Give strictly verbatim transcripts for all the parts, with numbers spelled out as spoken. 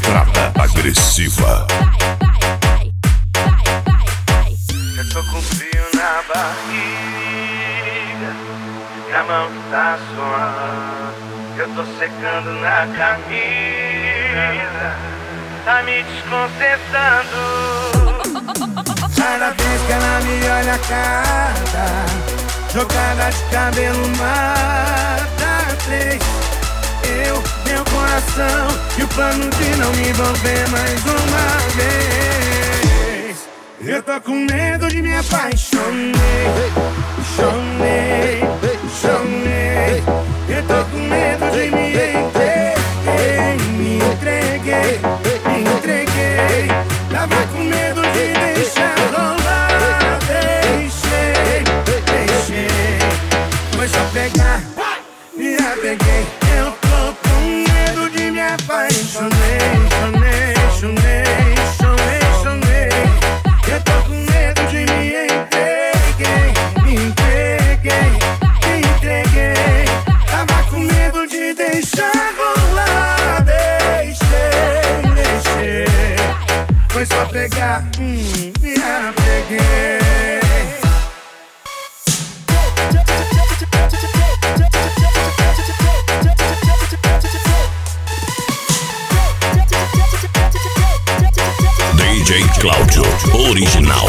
Estrada Agressiva. Eu tô com frio na barriga, minha mão tá suando, eu tô secando na camisa, tá me desconcertando. Cada vez que ela me olha a cara, jogada de cabelo mata três. Eu, meu coração e o plano de não me envolver mais uma vez. Eu tô com medo de me apaixonei, chonei, chonei. Eu tô com medo de me entreguei, me entreguei, me entreguei. Tava com medo de deixar rolar, deixei, deixei. Foi só pegar, me apeguei. Eu tô com medo de me apaixonei, chonei, chonei, chonei, chonei. Eu tô com medo de me entreguei, me entreguei, me entreguei. Tava com medo de deixar rolar, deixei, deixei. Foi só pegar, hum, me apeguei. D J Cláudio Original.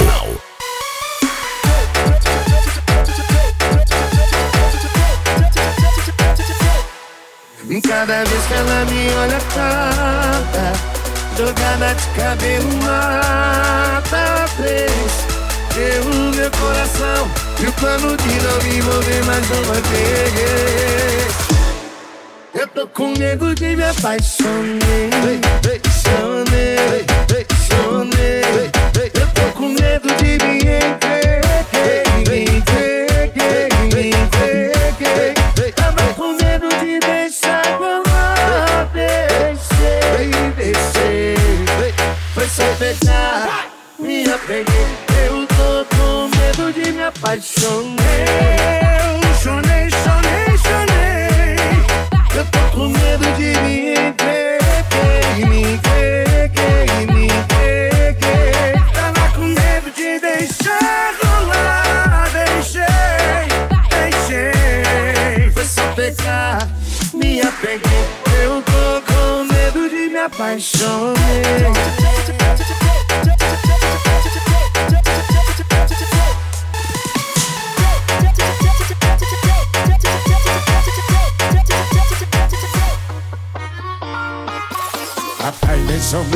Cada vez que ela me olha tanta, jogada de cabelo mata três. Eu, meu coração e o plano de não me envolver mais uma vez. Eu tô com medo de me apaixonei, chonei, chonei. Eu tô com medo de me entreguei, me entreguei, me entreguei. Tava com medo de deixar rolar, deixei, deixei. Foi só pegar, me apeguei. Eu tô com medo de me apaixonei, chonei, chonei, chonei. Eu tô com medo de me entreguei, me entreguei, me entreguei. Tava com medo de deixar rolar, deixei, deixei. Foi só pegar, me apeguei. Eu tô com medo de me apaixonei. Rapaz, deixa eu